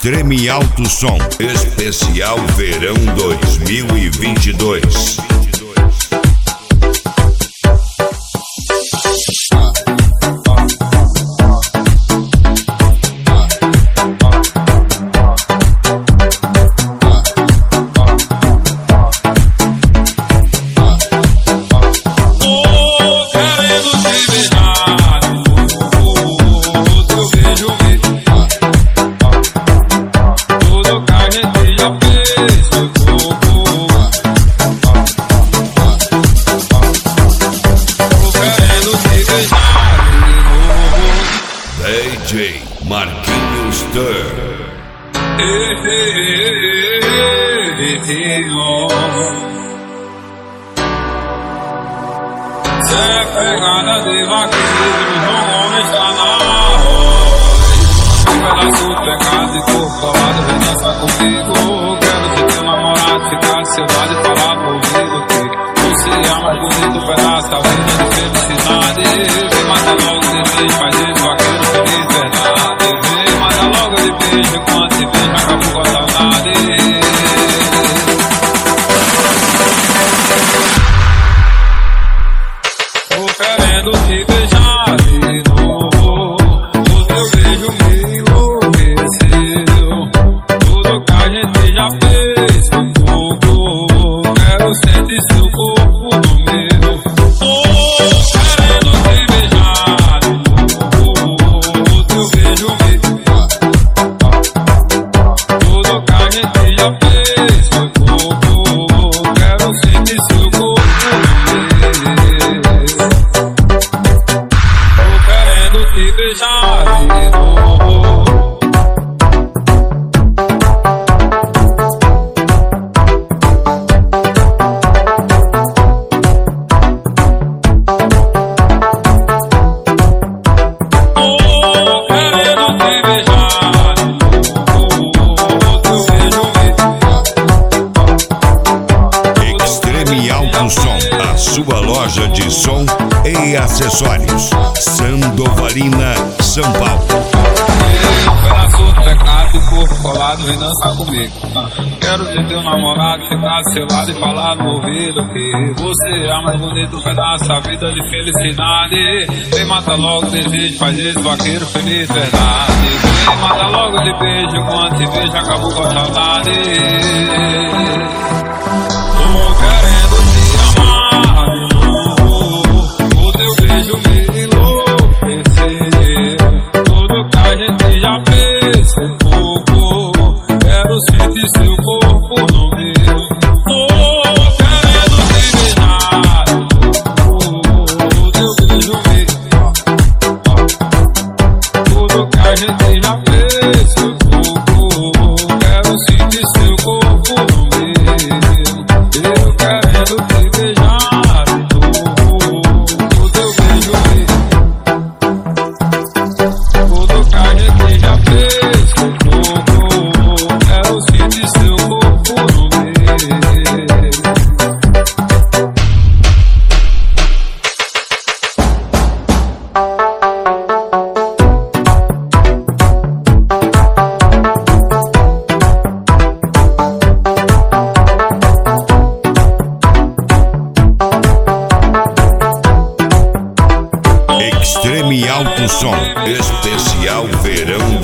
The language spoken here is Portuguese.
Extreme Alto Som, especial verão 2022. DJ Marquinhos Stur. Cê é pegada de vaqueiro, não homem está na voz. Pedaço pecado e corpo colado, vem dançar comigo. Quero te ter namorado, ficar de seu lado e falar pro ouvido que você é mais bonito pedaço da vida de felicidade. Vem matar logo de vez, faz esse vaqueiro feliz, verdade. Vem matar logo de beijo, quando se beija acabou com a saudade. Tô querendo te beijar de novo, o teu beijo me enlouqueceu. Tudo que a gente já fez foi pouco, quero sentir seu corpo no meu. Tô querendo te beijar de novo, o teu beijo me tudo que a gente já fez foi pouco, quero sentir seu corpo no meu. Te beijar de novo. Querendo te beijar de novo. Teu beijo me Extreme Alto Som, a sua loja de som e acessórios. Sandovalina, São Paulo. Pedaço do pecado e corpo colado, vem dançar comigo. Quero ter teu namorado, ficar do seu lado e falar no ouvido que você é a mais bonita pedaço da vida de felicidade. Vem mata logo desejo, faz esse vaqueiro feliz, verdade. Vem mata logo de beijo, quando te vejo acabou com a saudade. Tô querendo te amar de novo, o teu beijo me enlouqueceu. Tudo que a gente já fez foi pouco, quero sentir seu corpo no meu. Tô querendo te beijar de novo, o teu beijo me tudo que a gente já fez foi pouco, quero sentir seu corpo no meu. Eu querendo te beijar de novo, o teu beijo me tudo que a gente já fez foi pouco, quero sentir seu corpo no meu. Extreme Alto Som, especial verão